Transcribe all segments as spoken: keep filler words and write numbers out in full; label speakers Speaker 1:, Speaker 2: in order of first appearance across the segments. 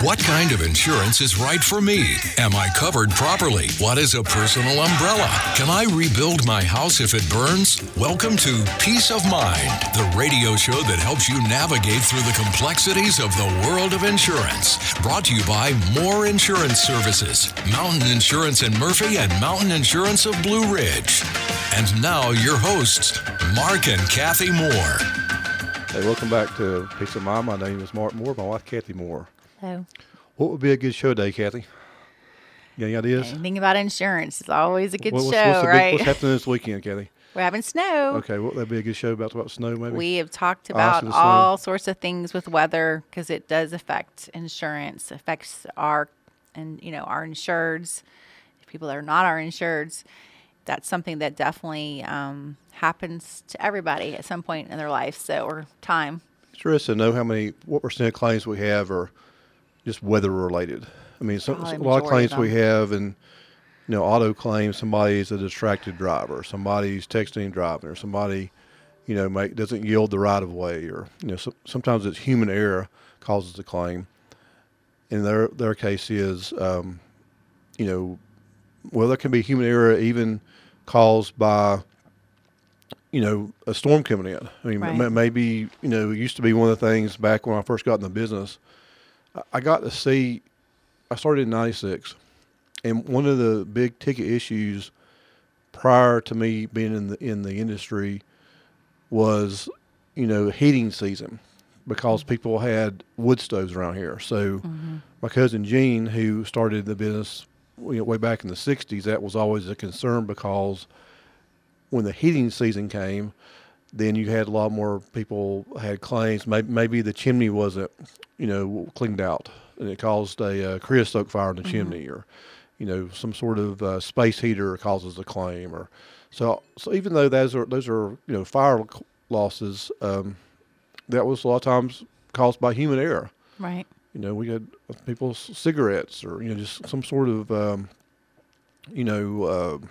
Speaker 1: What kind of insurance is right for me? Am I covered properly? What is a personal umbrella? Can I rebuild my house if it burns? Welcome to Peace of Mind, the radio show that helps you navigate through the complexities of the world of insurance. Brought to you by Moore Insurance Services, Mountain Insurance in Murphy, and Mountain Insurance of Blue Ridge. And now your hosts, Mark and Kathy Moore.
Speaker 2: Hey, welcome back to Peace of Mind. My name is Mark Moore. My wife, Kathy Moore.
Speaker 3: Hello.
Speaker 2: What would be a good show today, Kathy? You got any ideas?
Speaker 3: Anything about insurance is always a good
Speaker 2: What- what's,
Speaker 3: show,
Speaker 2: what's the big-
Speaker 3: right?
Speaker 2: what's happening this weekend, Kathy?
Speaker 3: We're having snow.
Speaker 2: Okay, well, that'd be a good show about about snow, maybe.
Speaker 3: We have talked
Speaker 2: Ice
Speaker 3: about
Speaker 2: and snow.
Speaker 3: all sorts of things with weather because it does affect insurance, affects our, and you know, our insureds, people that are not our insureds. That's something that definitely um, happens to everybody at some point in their life, so or time.
Speaker 2: Curious to know how many, what percent of claims we have are just weather related. I mean, some,
Speaker 3: Probably
Speaker 2: a lot of
Speaker 3: majority of
Speaker 2: claims we
Speaker 3: them.
Speaker 2: have, and you know, auto claims. Somebody's a distracted driver. Somebody's texting and driving, or somebody, you know, make, doesn't yield the right of way, or you know, so, sometimes it's human error causes the claim. In their their case is, um, you know, well, there can be human error even caused by, you know, a storm coming in. I mean,
Speaker 3: Right.
Speaker 2: m- maybe, you know, it used to be one of the things back when I first got in the business. I- I got to see, I started in ninety-six, and one of the big ticket issues prior to me being in the, in the industry was, you know, heating season, because people had wood stoves around here. So
Speaker 3: Mm-hmm.
Speaker 2: my cousin Gene, who started the business, you know, way back in the sixties, that was always a concern, because when the heating season came, then you had a lot more people had claims. Maybe, maybe the chimney wasn't, you know, cleaned out, and it caused a uh, creosote fire in the
Speaker 3: Mm-hmm.
Speaker 2: chimney, or, you know, some sort of uh, space heater causes a claim, or so. So even though those are those are you know fire losses, um, that was a lot of times caused by human error.
Speaker 3: Right.
Speaker 2: You know, we had people's cigarettes, or, you know, just some sort of, um, you know,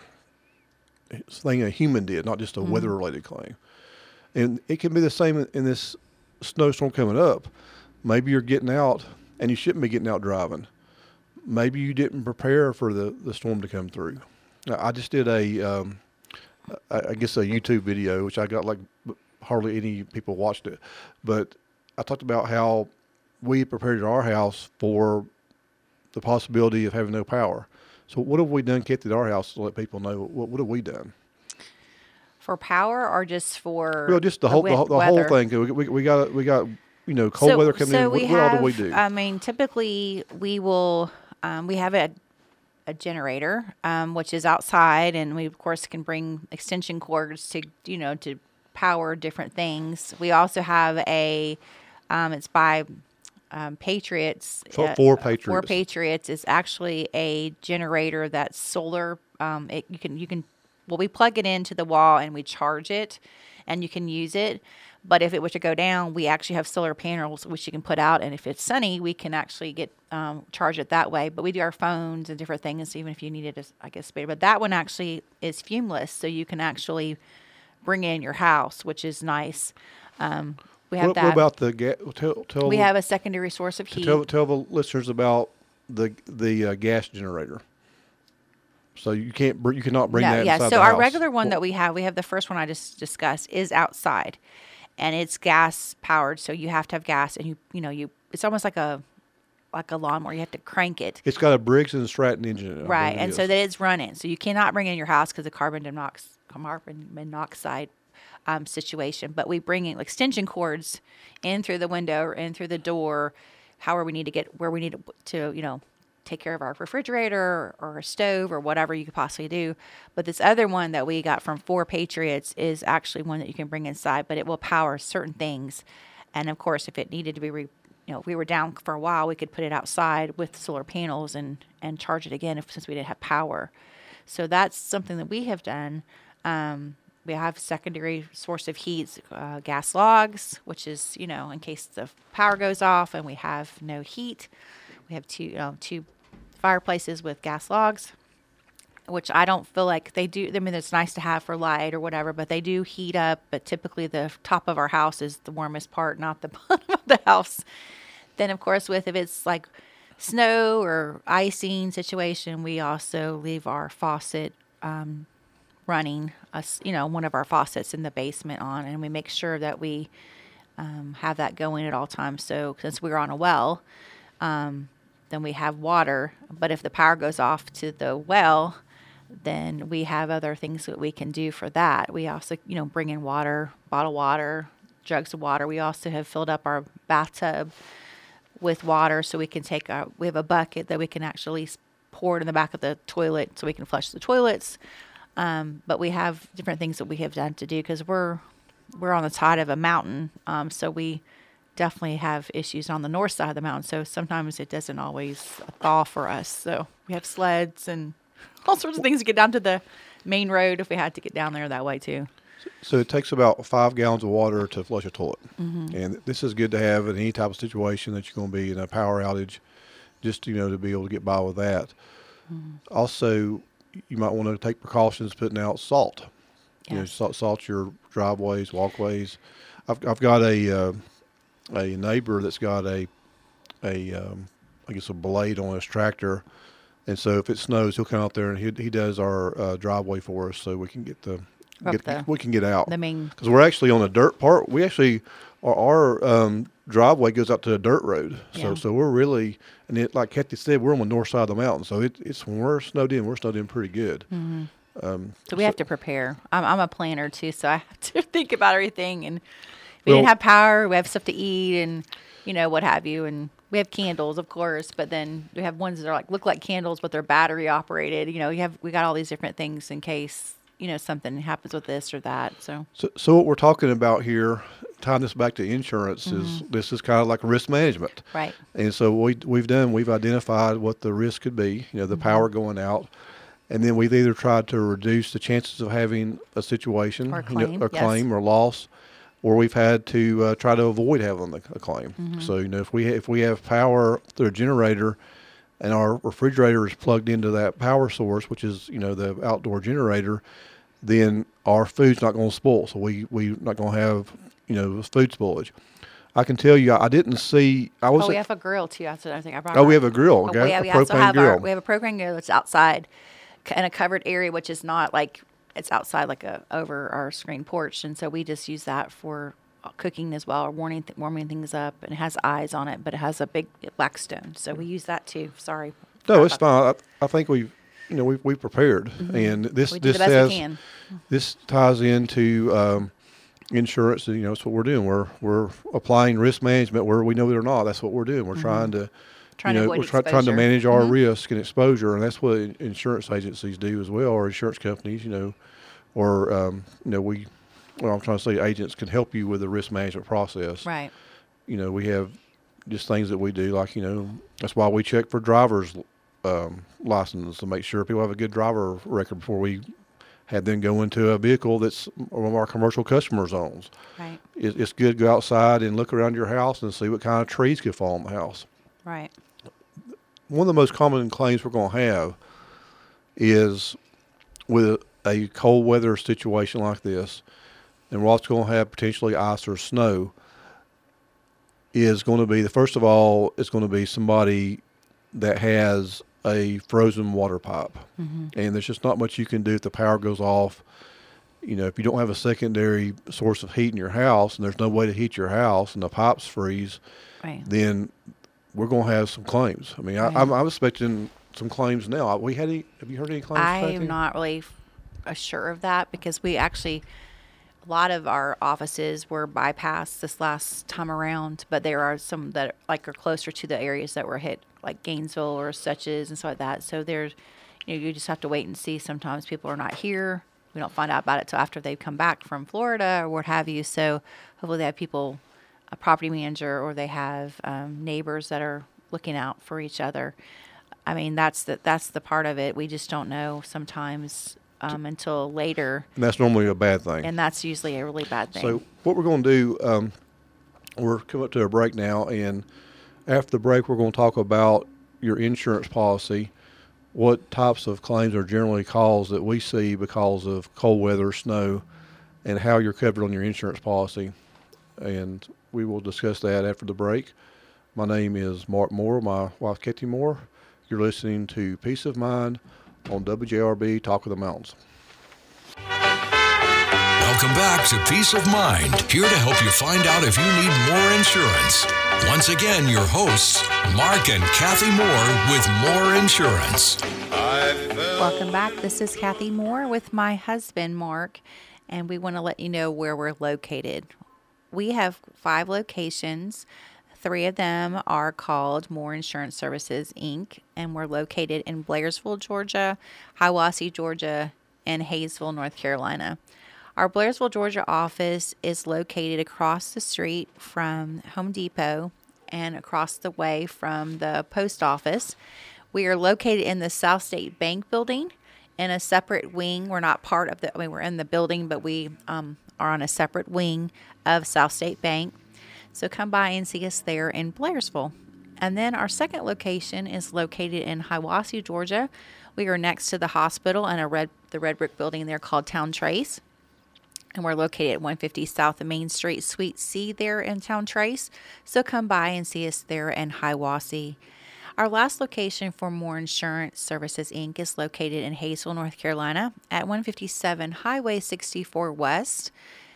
Speaker 2: uh, thing a human did, not just a
Speaker 3: Mm-hmm.
Speaker 2: weather-related claim. And it can be the same in this snowstorm coming up. Maybe you're getting out, and you shouldn't be getting out driving. Maybe you didn't prepare for the, the storm to come through. I I just did a, um, I I guess a YouTube video, which I got like hardly any people watched it, but I talked about how we prepared our house for the possibility of having no power. So what have we done, Kathy, at our house to let people know? What, what have we done?
Speaker 3: For power or just for
Speaker 2: Well, just the whole the,
Speaker 3: wet
Speaker 2: whole- the whole
Speaker 3: weather?
Speaker 2: thing. We, we, we got we got you know cold
Speaker 3: so,
Speaker 2: weather coming
Speaker 3: so
Speaker 2: in. What,
Speaker 3: we
Speaker 2: what all
Speaker 3: have,
Speaker 2: do we do?
Speaker 3: I mean, typically we will, um, we have a, a generator, um, which is outside, and we of course can bring extension cords to, you know, to power different things. We also have a, um, it's by um, Patriots.
Speaker 2: For-
Speaker 3: uh,
Speaker 2: for
Speaker 3: For
Speaker 2: Patriots.
Speaker 3: Patriots is actually a generator that's solar. Um, it, you can, you can, well, we plug it into the wall and we charge it, and you can use it. But if it were to go down, we actually have solar panels which you can put out, and if it's sunny, we can actually get um, charge it that way. But we do our phones and different things, even if you needed, a, I guess, spare. But that one actually is fumeless, so you can actually bring it in your house, which is nice. Um, we have
Speaker 2: what,
Speaker 3: that.
Speaker 2: what about the gas? Tell, tell,
Speaker 3: we have a secondary source of heat.
Speaker 2: tell, tell the listeners about the the uh, gas generator. So you can't br- you cannot bring
Speaker 3: No,
Speaker 2: that
Speaker 3: yeah.
Speaker 2: inside
Speaker 3: So
Speaker 2: the
Speaker 3: our
Speaker 2: house.
Speaker 3: regular one
Speaker 2: Well,
Speaker 3: that we have, we have the first one I just discussed is outside, and it's gas powered. So you have to have gas, and you you know you it's almost like a like a lawnmower. You have to crank it,
Speaker 2: it's got a Briggs and Stratton engine in it. I
Speaker 3: right?
Speaker 2: believe it
Speaker 3: And so
Speaker 2: is.
Speaker 3: that it's running. So you cannot bring it in your house because of carbon monox- carbon monoxide um, situation. But we bring in extension cords in through the window or in through the door, however we need to get where we need to, you know, take care of our refrigerator or a stove or whatever you could possibly do. But this other one that we got from Four Patriots is actually one that you can bring inside, but it will power certain things. And of course, if it needed to be, re, you know, if we were down for a while, we could put it outside with solar panels and, and charge it again if, since we didn't have power. So that's something that we have done. Um, we have secondary source of heat, uh, gas logs, which is, you know, in case the power goes off and we have no heat. We have two, you know, two fireplaces with gas logs, which I don't feel like they do. I mean, it's nice to have for light or whatever, but they do heat up. But typically the top of our house is the warmest part, not the bottom of the house. Then, of course, with if it's like snow or icing situation, we also leave our faucet um, running, us, you know, one of our faucets in the basement on, and we make sure that we um, have that going at all times. So since we're on a well, um, then we have water. But if the power goes off to the well, then we have other things that we can do for that. We also, you know, bring in water, bottled water, jugs of water. We also have filled up our bathtub with water, so we can take a, we have a bucket that we can actually pour it in the back of the toilet so we can flush the toilets. Um, but we have different things that we have done to do because we're, we're on the side of a mountain. Um, so we definitely have issues on the north side of the mountain. So sometimes it doesn't always thaw for us. So we have sleds and all sorts of things to get down to the main road if we had to get down there that way too.
Speaker 2: So it takes about five gallons of water to flush a toilet.
Speaker 3: Mm-hmm.
Speaker 2: And this is good to have in any type of situation that you're going to be in a power outage, just, you know, to be able to get by with that. Mm-hmm. Also, you might want to take precautions putting out salt. Yes. You know, salt, salt your driveways, walkways. I've, I've got a, uh, a neighbor that's got a, a, um, I guess a blade on his tractor. And so if it snows, he'll come out there and he, he does our uh, driveway for us so we can get the, Get, the, we can get out.
Speaker 3: The main,
Speaker 2: because we're actually on a dirt part. We actually our, our um, driveway goes out to a dirt road. So
Speaker 3: yeah.
Speaker 2: so we're really, and it, like Kathy said, we're on the north side of the mountain. So it, it's when we're snowed in, we're snowed in pretty good.
Speaker 3: Mm-hmm.
Speaker 2: Um,
Speaker 3: so we so, have to prepare. I'm, I'm a planner too, so I have to think about everything. And we
Speaker 2: well,
Speaker 3: didn't have power. We have stuff to eat, and you know what have you. And we have candles, of course, but then we have ones that are like look like candles, but they're battery operated. You know, you have we got all these different things in case, you know, something happens with this or that. So,
Speaker 2: so, so what we're talking about here, tying this back to insurance, mm-hmm. is this is kind of like risk management.
Speaker 3: Right.
Speaker 2: And so what we, we've done, we've identified what the risk could be, you know, the mm-hmm. power going out. And then we've either tried to reduce the chances of having a situation,
Speaker 3: or a claim,
Speaker 2: you know, or,
Speaker 3: yes.
Speaker 2: claim or loss, or we've had to uh, try to avoid having a, a claim.
Speaker 3: Mm-hmm.
Speaker 2: So, you know, if we, if we have power through a generator, and our refrigerator is plugged into that power source, which is, you know, the outdoor generator, then our food's not going to spoil. So we, we're not going to have, you know, food spoilage. I can tell you, I didn't see, I was.
Speaker 3: Oh, we have a grill too. That's another thing I brought
Speaker 2: Oh,
Speaker 3: up.
Speaker 2: we have a grill. Okay.
Speaker 3: Oh, we, have,
Speaker 2: a
Speaker 3: we also
Speaker 2: propane
Speaker 3: have
Speaker 2: grill.
Speaker 3: our, we have a propane grill that's outside in a covered area, which is not like, it's outside like a, over our screen porch. And so we just use that for cooking as well, or warming, th- warming things up. And it has eyes on it, but it has a big black stone. So we use that too. Sorry.
Speaker 2: No, it's fine. I, I think we've, you know, we've, we've prepared,
Speaker 3: mm-hmm.
Speaker 2: and this,
Speaker 3: we do
Speaker 2: this
Speaker 3: the best
Speaker 2: has,
Speaker 3: we can.
Speaker 2: this ties into, um, insurance. You know, that's what we're doing. We're, we're applying risk management where we know it or not. That's what we're doing. We're mm-hmm. trying to,
Speaker 3: trying
Speaker 2: you know,
Speaker 3: to
Speaker 2: we're try, trying to manage our mm-hmm. risk and exposure. And that's what insurance agencies do as well, or insurance companies, you know, or, um, you know, we, well, I'm trying to say agents can help you with the risk management process.
Speaker 3: Right.
Speaker 2: You know, we have just things that we do, like, you know, that's why we check for driver's um, license to make sure people have a good driver record before we have them go into a vehicle that's one of our commercial customer zones.
Speaker 3: Right.
Speaker 2: It, it's good to go outside and look around your house and see what kind of trees could fall on the house.
Speaker 3: Right.
Speaker 2: One of the most common claims we're going to have is with a cold weather situation like this, and what's going to have potentially ice or snow, is going to be, the first of all, it's going to be somebody that has a frozen water pipe. Mm-hmm. And there's just not much you can do if the power goes off. You know, if you don't have a secondary source of heat in your house and there's no way to heat your house and the pipes freeze,
Speaker 3: right.
Speaker 2: then we're going to have some claims. I mean, right. I, I'm, I'm expecting some claims now. We had any, have you heard any claims?
Speaker 3: I am not really f- sure of that, because we actually, a lot of our offices were bypassed this last time around, but there are some that like are closer to the areas that were hit, like Gainesville or Suches and stuff like that. So there's, you know, you just have to wait and see. Sometimes people are not here. We don't find out about it till after they've come back from Florida or what have you. So hopefully they have people, a property manager, or they have um, neighbors that are looking out for each other. I mean, that's the that's the part of it. We just don't know sometimes um, until later.
Speaker 2: And that's normally a bad thing.
Speaker 3: And that's usually a really bad thing.
Speaker 2: So what we're going to do, um, we're coming up to a break now, and after the break, we're going to talk about your insurance policy, what types of claims are generally caused that we see because of cold weather, snow, and how you're covered on your insurance policy. And we will discuss that after the break. My name is Mark Moore, my wife Katie Moore. You're listening to Peace of Mind on W J R B Talk of the Mountains.
Speaker 1: Welcome back to Peace of Mind, here to help you find out if you need more insurance. Once again, your hosts, Mark and Kathy Moore with Moore Insurance.
Speaker 3: Welcome back. This is Kathy Moore with my husband, Mark, and we want to let you know where we're located. We have five locations. Three of them are called Moore Insurance Services, Incorporated, and we're located in Blairsville, Georgia, Hiawassee, Georgia, and Hayesville, North Carolina. Our Blairsville, Georgia office is located across the street from Home Depot and across the way from the post office. We are located in the South State Bank building in a separate wing. We're not part of the, I mean, we're in the building, but we um, are on a separate wing of South State Bank. So come by and see us there in Blairsville. And then our second location is located in Hiawassee, Georgia. We are next to the hospital and a red the red brick building there called Town Trace. And we're located at one fifty South of Main Street, Suite C there in Town Trace. So come by and see us there in Hiawassee. Our last location for Moore Insurance Services, Incorporated is located in Hayesville, North Carolina at one fifty-seven Highway sixty-four West.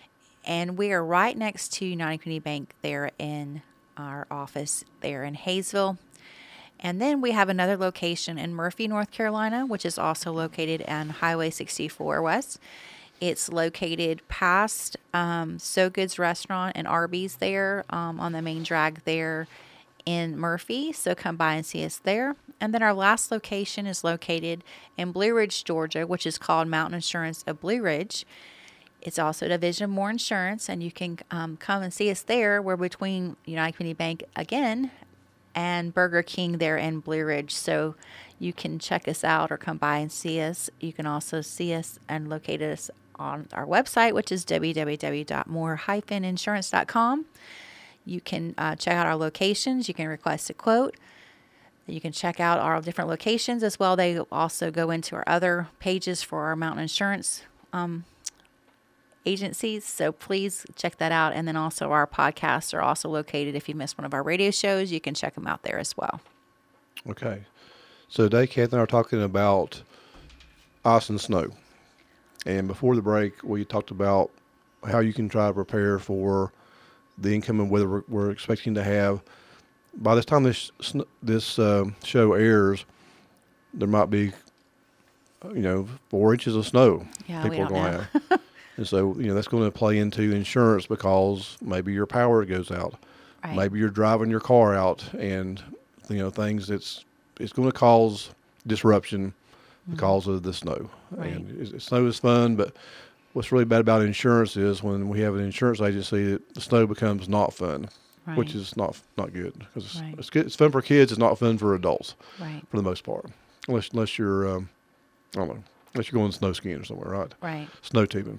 Speaker 3: And we are right next to United Community Bank there in our office there in Hayesville. And then we have another location in Murphy, North Carolina, which is also located on Highway sixty-four West. It's located past um, So Goods Restaurant and Arby's there um, on the main drag there in Murphy. So come by and see us there. And then our last location is located in Blue Ridge, Georgia, which is called Mountain Insurance of Blue Ridge. It's also a division of Moore Insurance, and you can um, come and see us there. We're between United Community Bank again and Burger King there in Blue Ridge. So you can check us out or come by and see us. You can also see us and locate us on our website, which is w w w dot moore dash insurance dot com. You can uh, check out our locations. You can request a quote. You can check out our different locations as well. They also go into our other pages for our mountain insurance um, agencies. So please check that out. And then also our podcasts are also located. If you missed one of our radio shows, you can check them out there as well.
Speaker 2: Okay. So today, Kathy and I are talking about ice and snow. And before the break, we talked about how you can try to prepare for the incoming weather we're, we're expecting to have. By this time this this uh, show airs, there might be, you know, four inches of snow
Speaker 3: Yeah,
Speaker 2: people
Speaker 3: we
Speaker 2: are
Speaker 3: don't
Speaker 2: going
Speaker 3: know.
Speaker 2: to have. And so, you know, that's going to play into insurance because maybe your power goes out.
Speaker 3: Right.
Speaker 2: Maybe you're driving your car out and, you know, things that's, it's going to cause disruption because of the snow.
Speaker 3: Right.
Speaker 2: And it's, snow is fun, but what's really bad about insurance is when we have an insurance agency, it, the snow becomes not fun,
Speaker 3: Right.
Speaker 2: which is not not good because it's,
Speaker 3: Right.
Speaker 2: it's, good, it's fun for kids. It's not fun for adults
Speaker 3: Right.
Speaker 2: for the most part, unless unless you're um, I don't know, unless you're going snow skiing or somewhere, right?
Speaker 3: Right.
Speaker 2: Snow tubing.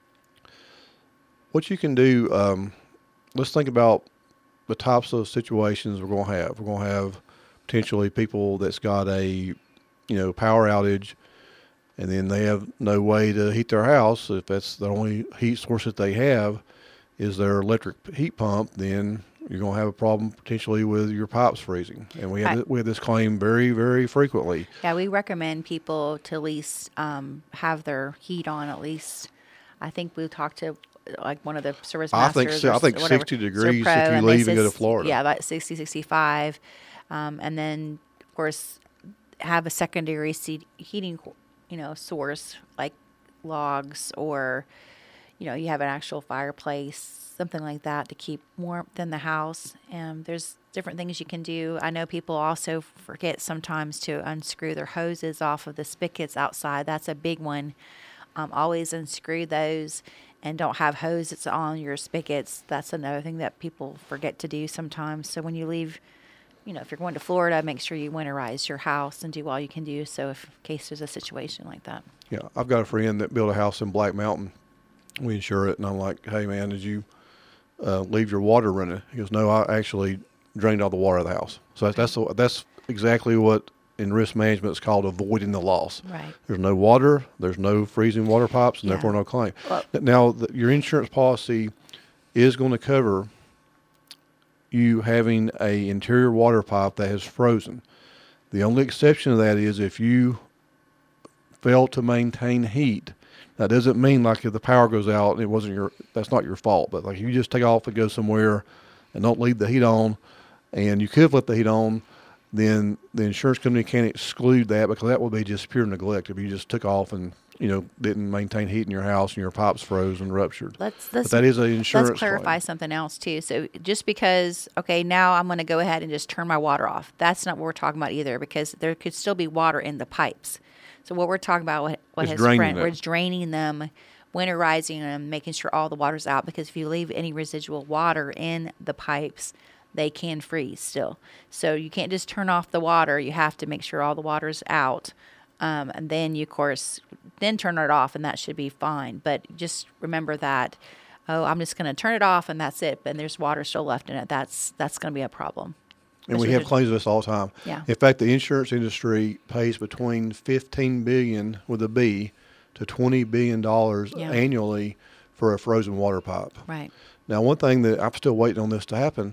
Speaker 2: What you can do, um, let's think about the types of situations we're going to have. We're going to have potentially people that's got a, you know, power outage, and then they have no way to heat their house. If that's the only heat source that they have is their electric heat pump, then you're going to have a problem potentially with your pipes freezing. And we have,
Speaker 3: Right.
Speaker 2: we have this claim very, very frequently.
Speaker 3: Yeah, we recommend people to at least um, have their heat on at least. I think we talked to like one of the service
Speaker 2: I
Speaker 3: masters.
Speaker 2: think so-
Speaker 3: or
Speaker 2: I think
Speaker 3: s- whatever,
Speaker 2: sixty degrees if
Speaker 3: Serpro,
Speaker 2: you
Speaker 3: and they
Speaker 2: leave and go to
Speaker 3: says-
Speaker 2: Florida.
Speaker 3: Yeah, about sixty, sixty-five. Um, and then, of course, have a secondary se- heating, you know, source like logs or, you know, you have an actual fireplace, something like that to keep warmth in the house. And there's different things you can do. I know people also forget sometimes to unscrew their hoses off of the spigots outside. That's a big one. Um, always unscrew those and don't have hoses on your spigots. That's another thing that people forget to do sometimes. So when you leave, you know, if you're going to Florida, make sure you winterize your house and do all you can do. So if in case there's a situation like that.
Speaker 2: Yeah, I've got a friend that built a house in Black Mountain. We insure it, and I'm like, hey, man, did you uh, leave your water running? He goes, no, I actually drained all the water out of the house. So that's that's, the, that's exactly what in risk management is called avoiding the loss.
Speaker 3: Right.
Speaker 2: There's no water, there's no freezing water pipes, and
Speaker 3: Yeah.
Speaker 2: therefore no claim.
Speaker 3: Well-
Speaker 2: now, the, your insurance policy is going to cover you having a interior water pipe that has frozen. The only exception to that is if you fail to maintain heat. That doesn't mean like if the power goes out and it wasn't your, that's not your fault. But like if you just take off and go somewhere and don't leave the heat on, and you could have left the heat on, then the insurance company can't exclude that because that would be just pure neglect if you just took off and, you know, didn't maintain heat in your house and your pipes froze and ruptured.
Speaker 3: Let's, let's
Speaker 2: but that is an insurance
Speaker 3: Let's clarify
Speaker 2: claim.
Speaker 3: something else too. So just because, okay, now I'm going to go ahead and just turn my water off. That's not what we're talking about either, because there could still be water in the pipes. So what we're talking about, what, what
Speaker 2: It's
Speaker 3: has
Speaker 2: draining
Speaker 3: friend,
Speaker 2: them.
Speaker 3: where it's draining them, winterizing them, making sure all the water's out. Because if you leave any residual water in the pipes, they can freeze still. So you can't just turn off the water. You have to make sure all the water's out. Um, and then you, of course, then turn it off, and that should be fine. But just remember that, oh, I'm just going to turn it off, and that's it. And there's water still left in it. That's that's going to be a problem.
Speaker 2: And we
Speaker 3: Especially
Speaker 2: have
Speaker 3: if-
Speaker 2: claims of this all the time.
Speaker 3: Yeah.
Speaker 2: In fact, the insurance industry pays between fifteen billion dollars with a B to twenty billion dollars
Speaker 3: Yeah.
Speaker 2: annually for a frozen water pipe.
Speaker 3: Right.
Speaker 2: Now, one thing that I'm still waiting on this to happen,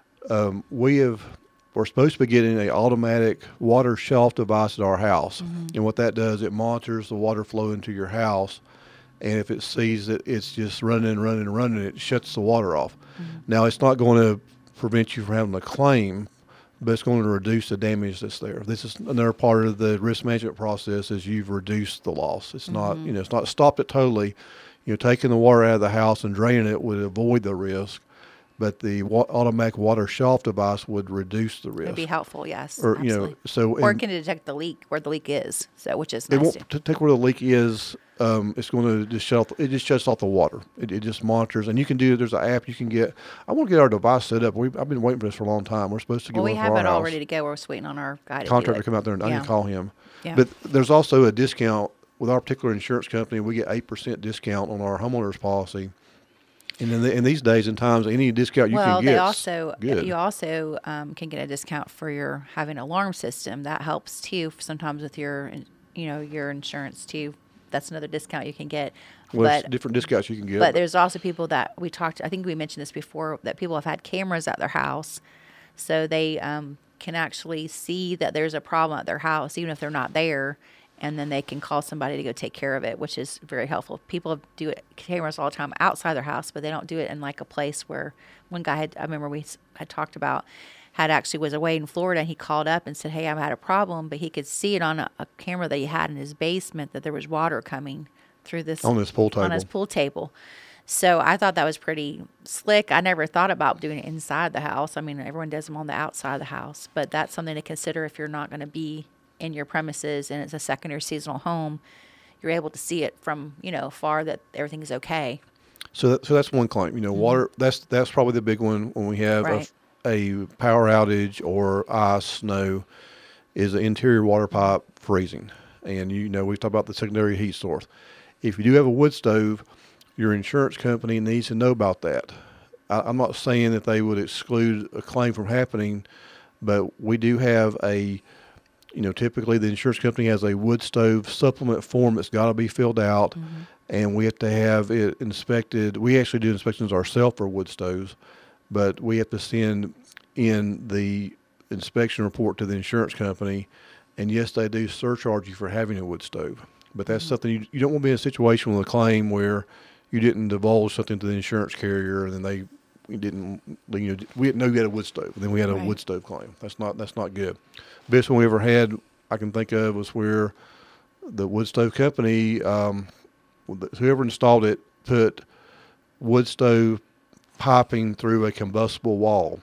Speaker 2: um, we have, we're supposed to be getting an automatic water shelf device at our house.
Speaker 3: Mm-hmm.
Speaker 2: And what that does, it monitors the water flow into your house. And if it sees that it's just running and running and running, it shuts the water off.
Speaker 3: Mm-hmm.
Speaker 2: Now, it's not going to prevent you from having a claim, but it's going to reduce the damage that's there. This is another part of the risk management process is you've reduced the loss. It's not, you know, it's not stopped it totally. You know, taking the water out of the house and draining it would avoid the risk, but the wa- automatic water shelf device would reduce the risk.
Speaker 3: It'd be helpful, yes.
Speaker 2: Or, you know,
Speaker 3: absolutely.
Speaker 2: so
Speaker 3: or it
Speaker 2: and
Speaker 3: can detect the leak, where the leak is, so which is
Speaker 2: it
Speaker 3: nice.
Speaker 2: won't
Speaker 3: too.
Speaker 2: t- take where the leak is. Um, it's going to just shut off. It just shuts off the water. It, it just monitors, and you can do. There's an app you can get. I want to get our device set up. We I've been waiting for this for a long time. We're supposed to get
Speaker 3: Well, we
Speaker 2: one for
Speaker 3: have
Speaker 2: our
Speaker 3: it all
Speaker 2: house.
Speaker 3: ready to go. We're just waiting on our guy to do
Speaker 2: Contractor
Speaker 3: it.
Speaker 2: to come out there, and I
Speaker 3: Yeah.
Speaker 2: need to call him.
Speaker 3: Yeah.
Speaker 2: But there's also a discount with our particular insurance company. We get eight percent discount on our homeowners policy. And in, the, in these days and times, any discount you
Speaker 3: well,
Speaker 2: can get,
Speaker 3: they also
Speaker 2: good.
Speaker 3: you also um, can get a discount for your having an alarm system. That helps too. Sometimes with your, you know, your insurance too. That's another discount you can get.
Speaker 2: well, there's
Speaker 3: but
Speaker 2: different discounts you can get.
Speaker 3: but there's also people that we talked. I think we mentioned this before, that people have had cameras at their house, so they um, can actually see that there's a problem at their house, even if they're not there. And then they can call somebody to go take care of it, which is very helpful. People do it cameras all the time outside their house, but they don't do it in like a place where one guy had, I remember we s- had talked about, had actually was away in Florida, and he called up and said, hey, I've had a problem, but he could see it on a, a camera that he had in his basement that there was water coming through this
Speaker 2: On his pool
Speaker 3: on
Speaker 2: table.
Speaker 3: his pool table. So I thought that was pretty slick. I never thought about doing it inside the house. I mean, everyone does them on the outside of the house, but that's something to consider if you're not going to be in your premises and it's a second or seasonal home. You're able to see it from, you know, far that everything is okay.
Speaker 2: So, that, so that's one claim. You know, water. That's that's probably the big one when we have
Speaker 3: Mm-hmm. Right.
Speaker 2: a, a power outage or ice, snow, is the interior water pipe freezing. And you know, we talked about the secondary heat source. If you do have a wood stove, your insurance company needs to know about that. I, I'm not saying that they would exclude a claim from happening, but we do have a, you know, typically the insurance company has a wood stove supplement form that's got to be filled out,
Speaker 3: Mm-hmm.
Speaker 2: and we have to have it inspected. We actually do inspections ourselves for wood stoves, but we have to send in the inspection report to the insurance company, and yes, they do surcharge you for having a wood stove. But that's
Speaker 3: Mm-hmm.
Speaker 2: something you, you don't want to be in a situation with a claim where you didn't divulge something to the insurance carrier, and then they we didn't, you know, we didn't know you had a wood stove, and then we had a
Speaker 3: Right.
Speaker 2: wood stove claim. That's not that's not good. Best one we ever had I can think of was where the wood stove company, um, whoever installed it, put wood stove piping through a combustible wall,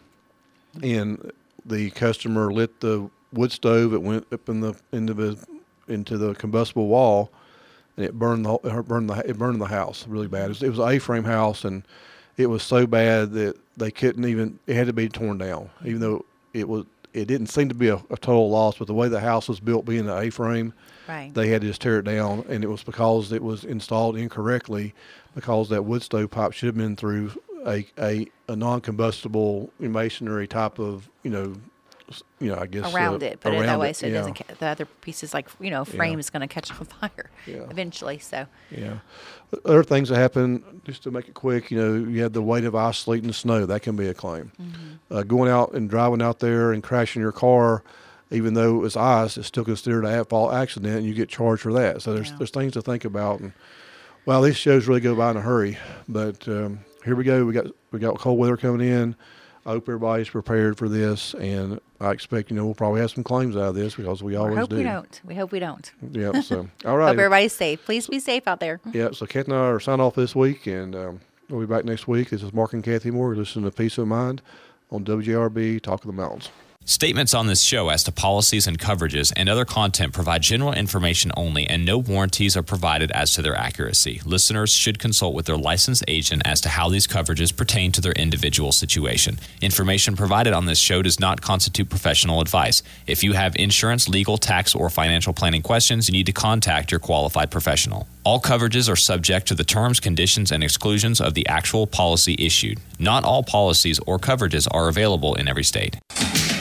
Speaker 2: and the customer lit the wood stove. It went up in the into the into the combustible wall, and it burned the whole- it burned the it burned the house really bad. It was, it was an A-frame house, and it was so bad that they couldn't even. It had to be torn down, even though it was. It didn't seem to be a, a total loss, but the way the house was built, being an A-frame,
Speaker 3: Right.
Speaker 2: they had to just tear it down, and it was because it was installed incorrectly, because that wood stove pipe should have been through a a, a non-combustible masonry type of, you know, you know, I guess
Speaker 3: around
Speaker 2: uh,
Speaker 3: it, put it that
Speaker 2: around
Speaker 3: way so it
Speaker 2: yeah.
Speaker 3: doesn't. Ca- the other pieces, like you know, frame is going to catch on fire
Speaker 2: Yeah.
Speaker 3: eventually. So
Speaker 2: Yeah. Other things that happen, just to make it quick, you know, you had the weight of ice, sleet, and snow. That can be a claim.
Speaker 3: Mm-hmm.
Speaker 2: Uh, going out and driving out there and crashing your car, even though it was ice, it's still considered an at-fault accident, and you get charged for that. So there's
Speaker 3: Yeah.
Speaker 2: there's things to think about. And well, these shows really go by in a hurry. But um, here we go. We got we got cold weather coming in. I hope everybody's prepared for this, and I expect, you know, we'll probably have some claims out of this because we
Speaker 3: we
Speaker 2: always
Speaker 3: hope
Speaker 2: do.
Speaker 3: we don't. We hope we don't.
Speaker 2: Yeah. So all
Speaker 3: Hope
Speaker 2: right.
Speaker 3: everybody's safe. Please be safe out there.
Speaker 2: Yeah, so Kathy and I are signing off this week, and um, we'll be back next week. This is Mark and Kathy Moore. You're listening to Peace of Mind on W J R B, Talk of the Mountains.
Speaker 4: Statements on this show as to policies and coverages and other content provide general information only, and no warranties are provided as to their accuracy. Listeners should consult with their licensed agent as to how these coverages pertain to their individual situation. Information provided on this show does not constitute professional advice. If you have insurance, legal, tax, or financial planning questions, you need to contact your qualified professional. All coverages are subject to the terms, conditions, and exclusions of the actual policy issued. Not all policies or coverages are available in every state.